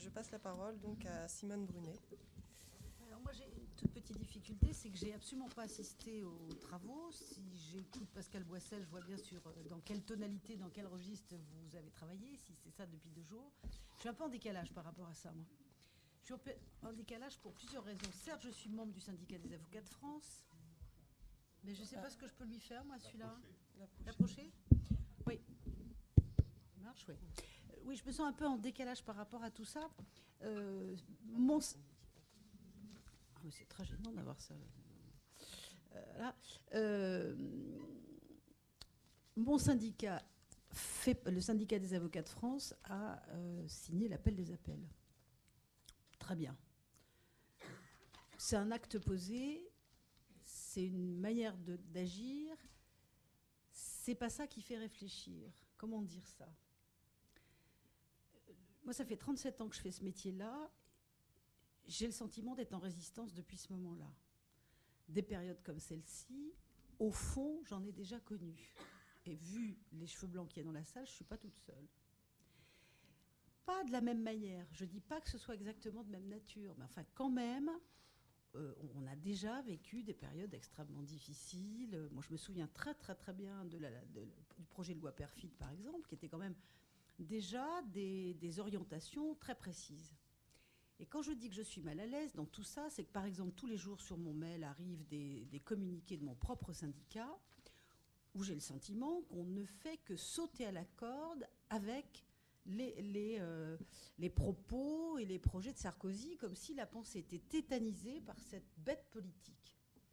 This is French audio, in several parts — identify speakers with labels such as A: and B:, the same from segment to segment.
A: je passe la parole donc à Simone Brunet.
B: Alors moi j'ai une toute petite difficulté, c'est que j'ai absolument pas assisté aux travaux. Si j'écoute Pascal Boissel, je vois bien sûr dans quelle tonalité, dans quel registre vous avez travaillé, si c'est ça depuis 2 jours. Je suis un peu en décalage par rapport à ça, moi. Je suis un peu en décalage pour plusieurs raisons. Certes, je suis membre du syndicat des avocats de France, mais je ne sais pas ce que je peux lui faire, moi, celui-là. L'approcher. Oui. Ça marche, oui. Oui, je me sens un peu en décalage par rapport à tout ça. Mon... Ah, mais c'est très gênant d'avoir ça. Là. Mon syndicat, le syndicat des avocats de France, a signé l'appel des appels. Très bien. C'est un acte posé, c'est une manière d'agir. C'est pas ça qui fait réfléchir. Comment dire ça ? Moi, ça fait 37 ans que je fais ce métier-là. J'ai le sentiment d'être en résistance depuis ce moment-là. Des périodes comme celle-ci, au fond, j'en ai déjà connu. Et vu les cheveux blancs qu'il y a dans la salle, je ne suis pas toute seule. Pas de la même manière. Je ne dis pas que ce soit exactement de même nature, mais enfin, quand même, on a déjà vécu des périodes extrêmement difficiles. Moi, je me souviens très, très, très bien du projet de loi Perfide, par exemple, qui était quand même déjà des orientations très précises. Et quand je dis que je suis mal à l'aise dans tout ça, c'est que, par exemple, tous les jours sur mon mail arrivent des communiqués de mon propre syndicat où j'ai le sentiment qu'on ne fait que sauter à la corde avec les propos et les projets de Sarkozy, comme si la pensée était tétanisée par cette bête politique.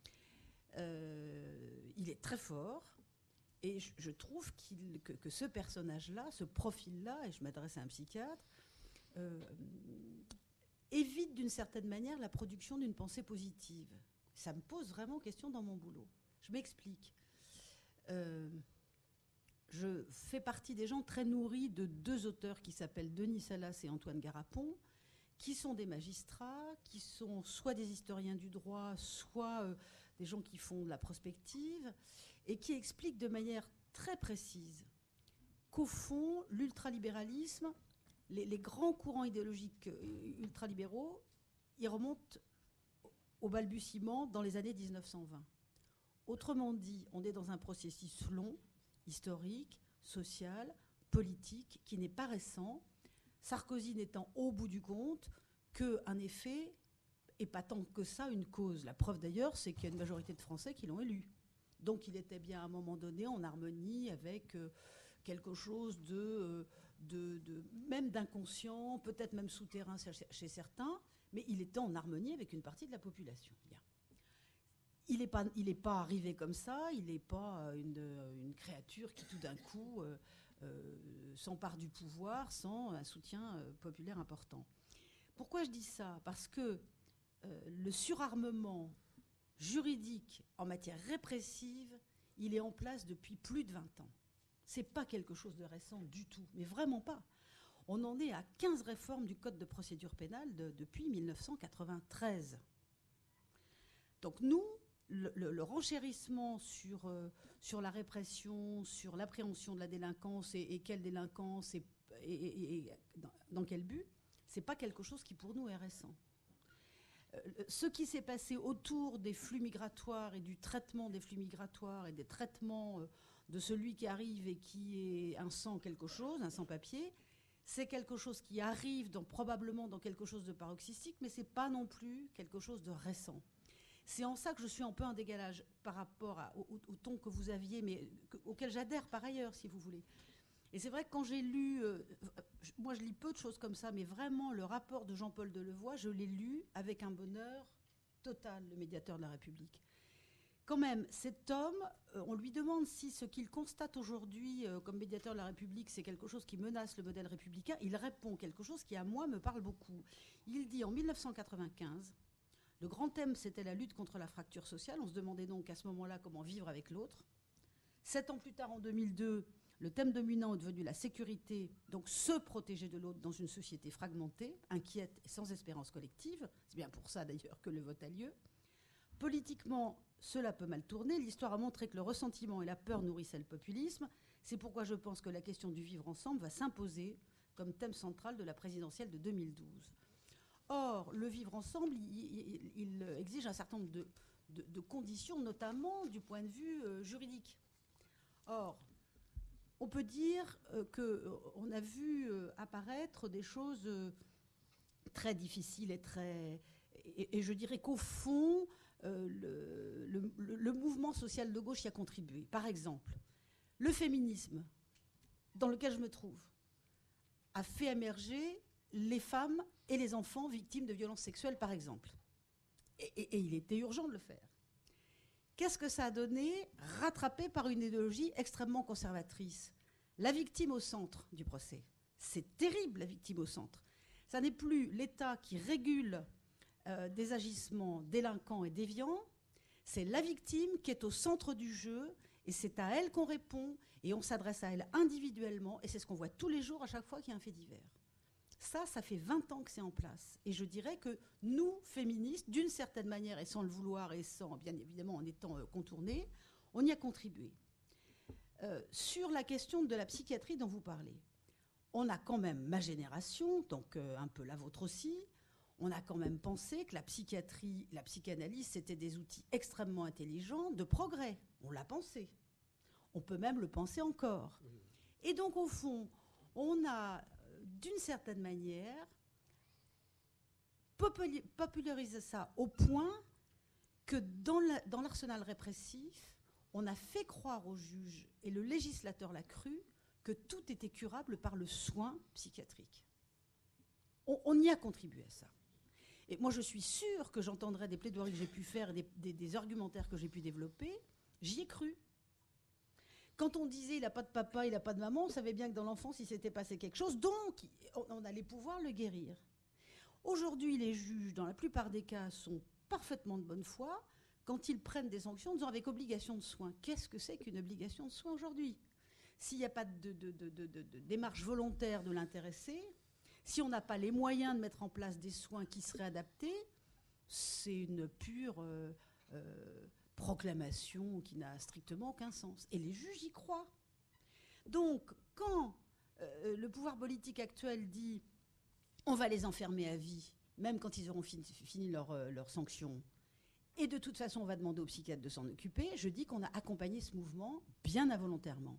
B: Il est très fort, et je trouve que ce personnage-là, ce profil-là, et je m'adresse à un psychiatre, évite d'une certaine manière la production d'une pensée positive. Ça me pose vraiment question dans mon boulot. Je m'explique. Je fais partie des gens très nourris de 2 auteurs qui s'appellent Denis Salas et Antoine Garapon, qui sont des magistrats, qui sont soit des historiens du droit, soit des gens qui font de la prospective, et qui expliquent de manière très précise qu'au fond, l'ultralibéralisme, les grands courants idéologiques ultralibéraux, ils remontent au balbutiement dans les années 1920. Autrement dit, on est dans un processus long, historique, social, politique, qui n'est pas récent, Sarkozy n'étant au bout du compte qu'un effet et pas tant que ça une cause. La preuve d'ailleurs, c'est qu'il y a une majorité de Français qui l'ont élu. Donc il était bien à un moment donné en harmonie avec quelque chose même d'inconscient, peut-être même souterrain chez certains, mais il était en harmonie avec une partie de la population. Bien. Il n'est pas arrivé comme ça, il n'est pas une créature qui tout d'un coup s'empare du pouvoir sans un soutien populaire important. Pourquoi je dis ça ? Parce que le surarmement juridique en matière répressive, il est en place depuis plus de 20 ans. Ce n'est pas quelque chose de récent du tout, mais vraiment pas. On en est à 15 réformes du Code de procédure pénale depuis 1993. Donc nous, le renchérissement sur la répression, sur l'appréhension de la délinquance et quelle délinquance et dans quel but, ce n'est pas quelque chose qui pour nous est récent. Ce qui s'est passé autour des flux migratoires et du traitement des flux migratoires et des traitements de celui qui arrive et qui est un sans-papier, c'est quelque chose qui arrive probablement dans quelque chose de paroxystique, mais ce n'est pas non plus quelque chose de récent. C'est en ça que je suis un peu en décalage par rapport au ton que vous aviez, mais auquel j'adhère par ailleurs, si vous voulez. Et c'est vrai que quand j'ai lu, moi je lis peu de choses comme ça, mais vraiment le rapport de Jean-Paul Delevoye, je l'ai lu avec un bonheur total, le médiateur de la République. Quand même, cet homme, on lui demande si ce qu'il constate aujourd'hui comme médiateur de la République, c'est quelque chose qui menace le modèle républicain. Il répond quelque chose qui, à moi, me parle beaucoup. Il dit en 1995, le grand thème, c'était la lutte contre la fracture sociale. On se demandait donc à ce moment-là comment vivre avec l'autre. 7 ans plus tard, en 2002, le thème dominant est devenu la sécurité, donc se protéger de l'autre dans une société fragmentée, inquiète et sans espérance collective. C'est bien pour ça d'ailleurs que le vote a lieu. Politiquement, cela peut mal tourner. L'histoire a montré que le ressentiment et la peur nourrissaient le populisme. C'est pourquoi je pense que la question du vivre ensemble va s'imposer comme thème central de la présidentielle de 2012. Or, le vivre ensemble, il exige un certain nombre de conditions, notamment du point de vue juridique. Or, on peut dire qu'on a vu apparaître des choses très difficiles et je dirais qu'au fond, le mouvement social de gauche y a contribué. Par exemple, le féminisme, dans lequel je me trouve, a fait émerger les femmes et les enfants victimes de violences sexuelles, par exemple. Et il était urgent de le faire. Qu'est-ce que ça a donné? Rattrapé par une idéologie extrêmement conservatrice. La victime au centre du procès. C'est terrible, la victime au centre. Ça n'est plus l'État qui régule des agissements délinquants et déviants. C'est la victime qui est au centre du jeu, et c'est à elle qu'on répond, et on s'adresse à elle individuellement, et c'est ce qu'on voit tous les jours à chaque fois qu'il y a un fait divers. Ça fait 20 ans que c'est en place. Et je dirais que nous, féministes, d'une certaine manière, et sans le vouloir, et sans, bien évidemment, en étant contournés, on y a contribué. Sur la question de la psychiatrie dont vous parlez, on a quand même, ma génération, donc un peu la vôtre aussi, on a quand même pensé que la psychiatrie, la psychanalyse, c'était des outils extrêmement intelligents de progrès. On l'a pensé. On peut même le penser encore. Et donc, au fond, on a, d'une certaine manière, popularisé ça au point que dans l'arsenal répressif, on a fait croire aux juges, et le législateur l'a cru, que tout était curable par le soin psychiatrique. On y a contribué à ça. Et moi, je suis sûre que j'entendrai des plaidoiries que j'ai pu faire, des argumentaires que j'ai pu développer. J'y ai cru. Quand on disait il n'a pas de papa, il n'a pas de maman, on savait bien que dans l'enfance, il s'était passé quelque chose, donc on allait pouvoir le guérir. Aujourd'hui, les juges, dans la plupart des cas, sont parfaitement de bonne foi quand ils prennent des sanctions en disant avec obligation de soins. Qu'est-ce que c'est qu'une obligation de soins aujourd'hui? S'il n'y a pas de démarche volontaire de l'intéressé, si on n'a pas les moyens de mettre en place des soins qui seraient adaptés, c'est une pure proclamation qui n'a strictement aucun sens. Et les juges y croient. Donc, quand le pouvoir politique actuel dit on va les enfermer à vie, même quand ils auront fini leur sanction, et de toute façon on va demander aux psychiatres de s'en occuper, je dis qu'on a accompagné ce mouvement bien involontairement.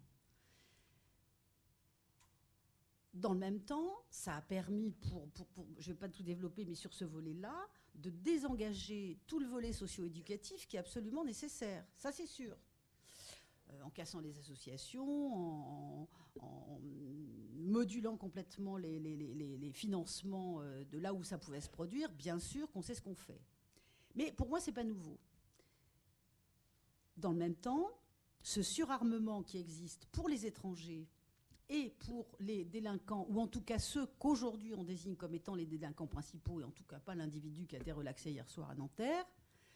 B: Dans le même temps, ça a permis, je ne vais pas tout développer, mais sur ce volet-là, de désengager tout le volet socio-éducatif qui est absolument nécessaire. Ça, c'est sûr. En cassant les associations, en modulant complètement les financements de là où ça pouvait se produire, bien sûr qu'on sait ce qu'on fait. Mais pour moi, ce n'est pas nouveau. Dans le même temps, ce surarmement qui existe pour les étrangers et pour les délinquants, ou en tout cas ceux qu'aujourd'hui on désigne comme étant les délinquants principaux, et en tout cas pas l'individu qui a été relaxé hier soir à Nanterre,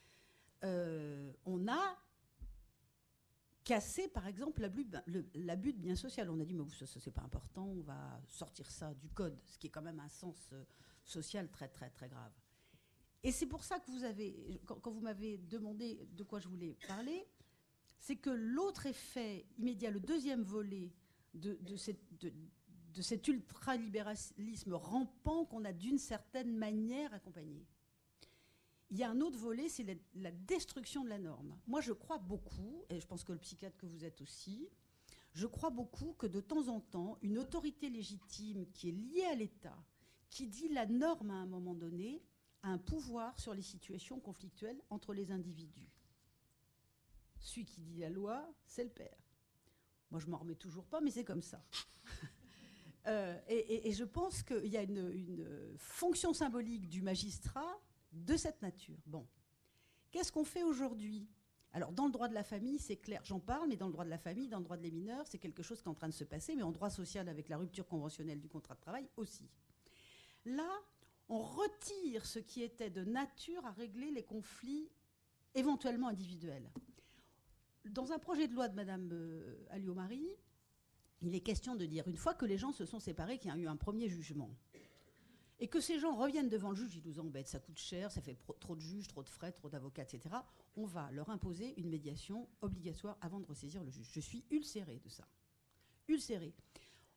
B: on a cassé, par exemple, l'abus de bien social. On a dit, mais ça c'est pas important, on va sortir ça du code, ce qui est quand même un sens social très, très, très grave. Et c'est pour ça que quand vous m'avez demandé de quoi je voulais parler, c'est que l'autre effet immédiat, le deuxième volet de cet ultralibéralisme rampant qu'on a d'une certaine manière accompagné. Il y a un autre volet, c'est la destruction de la norme. Moi, je crois beaucoup, et je pense que le psychiatre que vous êtes aussi, je crois beaucoup que de temps en temps, une autorité légitime qui est liée à l'État, qui dit la norme à un moment donné, a un pouvoir sur les situations conflictuelles entre les individus. Celui qui dit la loi, c'est le père. Moi, je m'en remets toujours pas, mais c'est comme ça. Et je pense qu'il y a une fonction symbolique du magistrat de cette nature. Bon. Qu'est-ce qu'on fait aujourd'hui? Alors, dans le droit de la famille, c'est clair, j'en parle, mais dans le droit de la famille, dans le droit des mineurs, c'est quelque chose qui est en train de se passer, mais en droit social, avec la rupture conventionnelle du contrat de travail aussi. Là, on retire ce qui était de nature à régler les conflits éventuellement individuels. Dans un projet de loi de Mme Alliot-Marie, il est question de dire, une fois que les gens se sont séparés, qu'il y a eu un premier jugement, et que ces gens reviennent devant le juge, ils nous embêtent, ça coûte cher, ça fait trop de juges, trop de frais, trop d'avocats, etc., on va leur imposer une médiation obligatoire avant de ressaisir le juge. Je suis ulcérée de ça. Ulcérée.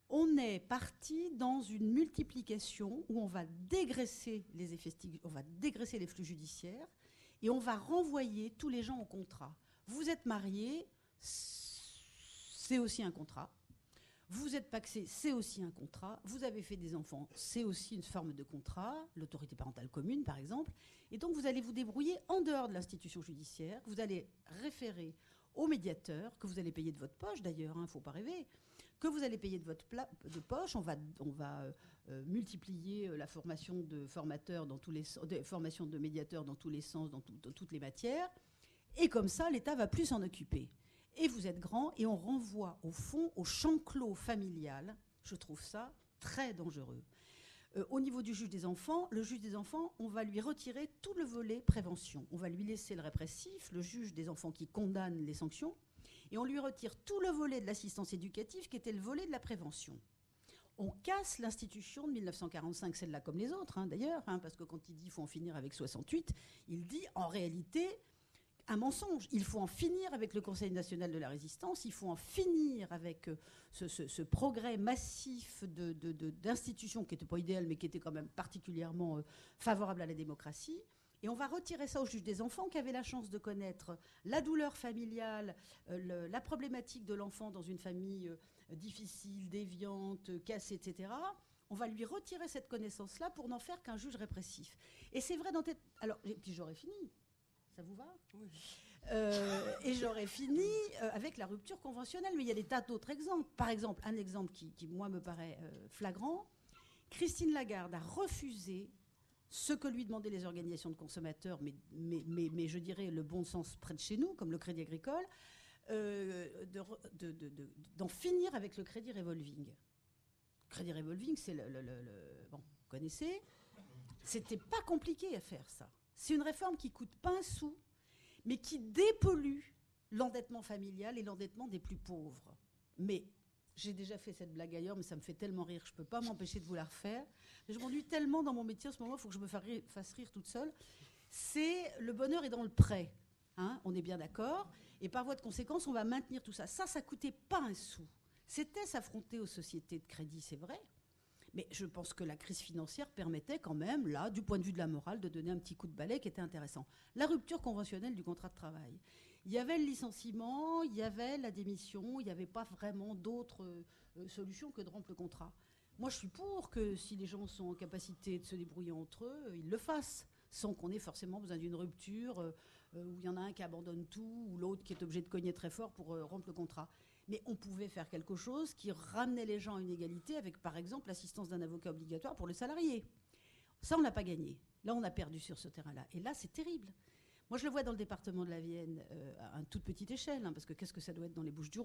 B: On est parti dans une multiplication où on va dégraisser les flux judiciaires et on va renvoyer tous les gens au contrat. Vous êtes marié, c'est aussi un contrat. Vous êtes pacsé, c'est aussi un contrat. Vous avez fait des enfants, c'est aussi une forme de contrat, l'autorité parentale commune par exemple. Et donc vous allez vous débrouiller en dehors de l'institution judiciaire. Vous allez référer au médiateur, que vous allez payer de votre poche d'ailleurs, il ne faut pas rêver, que vous allez payer de votre poche. On va multiplier la formation de formateurs dans tous les formations de médiateurs dans tous les sens, dans toutes les matières. Et comme ça, l'État va plus s'en occuper. Et vous êtes grand, et on renvoie au fond au champ clos familial. Je trouve ça très dangereux. Au niveau du juge des enfants, le juge des enfants, on va lui retirer tout le volet prévention. On va lui laisser le répressif, le juge des enfants qui condamne les sanctions, et on lui retire tout le volet de l'assistance éducative qui était le volet de la prévention. On casse l'institution de 1945, celle-là comme les autres, d'ailleurs, parce que quand il dit qu'il faut en finir avec 68, il dit en réalité un mensonge. Il faut en finir avec le Conseil national de la résistance, il faut en finir avec ce progrès massif d'institutions qui n'étaient pas idéales, mais qui étaient quand même particulièrement favorables à la démocratie. Et on va retirer ça au juge des enfants qui avait la chance de connaître la douleur familiale, la problématique de l'enfant dans une famille difficile, déviante, cassée, etc. On va lui retirer cette connaissance-là pour n'en faire qu'un juge répressif. Et c'est vrai dans tes... Alors, et puis j'aurais fini. Ça vous va ?
A: Oui.
B: Et j'aurais fini avec la rupture conventionnelle. Mais il y a des tas d'autres exemples. Par exemple, un exemple qui moi, me paraît flagrant. Christine Lagarde a refusé ce que lui demandaient les organisations de consommateurs, mais je dirais le bon sens près de chez nous, comme le Crédit Agricole, d'en finir avec le crédit revolving. Crédit revolving, c'est bon, vous connaissez. C'était pas compliqué à faire, ça. C'est une réforme qui coûte pas un sou, mais qui dépollue l'endettement familial et l'endettement des plus pauvres. Mais j'ai déjà fait cette blague ailleurs, mais ça me fait tellement rire, je ne peux pas m'empêcher de vous la refaire. Je m'ennuie tellement dans mon métier en ce moment, il faut que je me fasse rire toute seule. C'est le bonheur est dans le prêt, on est bien d'accord. Et par voie de conséquence, on va maintenir tout ça. Ça coûtait pas un sou. C'était s'affronter aux sociétés de crédit, c'est vrai. Mais je pense que la crise financière permettait quand même, là, du point de vue de la morale, de donner un petit coup de balai qui était intéressant. La rupture conventionnelle du contrat de travail. Il y avait le licenciement, il y avait la démission, il n'y avait pas vraiment d'autres solutions que de rompre le contrat. Moi, je suis pour que si les gens sont en capacité de se débrouiller entre eux, ils le fassent, sans qu'on ait forcément besoin d'une rupture où il y en a un qui abandonne tout ou l'autre qui est obligé de cogner très fort pour rompre le contrat. Mais on pouvait faire quelque chose qui ramenait les gens à une égalité avec, par exemple, l'assistance d'un avocat obligatoire pour le salarié. Ça, on n'a pas gagné. Là, on a perdu sur ce terrain-là. Et là, c'est terrible. Moi, je le vois dans le département de la Vienne à une toute petite échelle, parce que qu'est-ce que ça doit être dans les Bouches-du-Rhône ?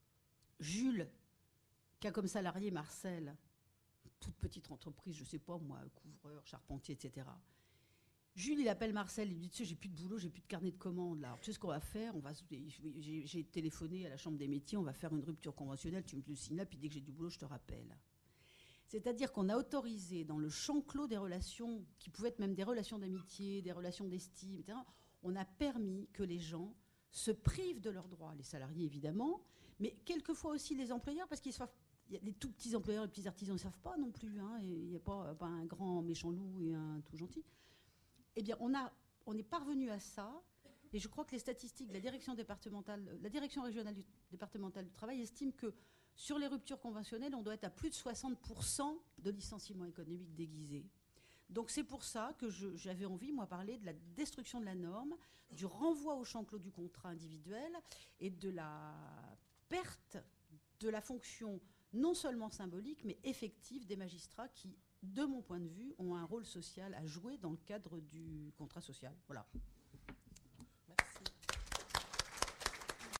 B: Jules, qui a comme salarié Marcel, toute petite entreprise, je ne sais pas moi, couvreur, charpentier, etc. Jules, il appelle Marcel, il lui dit, tu sais, j'ai plus de boulot, j'ai plus de carnet de commandes. Là. Alors, tu sais ce qu'on va faire ? J'ai téléphoné à la Chambre des métiers, on va faire une rupture conventionnelle, tu me le signes là, puis dès que j'ai du boulot, je te rappelle. C'est-à-dire qu'on a autorisé dans le champ clos des relations, qui pouvaient être même des relations d'amitié, des relations d'estime, etc., on a permis que les gens se privent de leurs droits, les salariés évidemment, mais quelquefois aussi les employeurs, parce qu'ils savent, il y a des tout petits employeurs, les petits artisans, ils ne savent pas non plus, il n'y a pas un grand méchant loup et un tout gentil. Eh bien, on est parvenu à ça, et je crois que les statistiques de la direction régionale départementale du travail estiment que sur les ruptures conventionnelles, on doit être à plus de 60% de licenciements économiques déguisés. Donc c'est pour ça que j'avais envie, moi, parler de la destruction de la norme, du renvoi au champ clos du contrat individuel et de la perte de la fonction non seulement symbolique, mais effective des magistrats qui, de mon point de vue, ont un rôle social à jouer dans le cadre du contrat social. Voilà.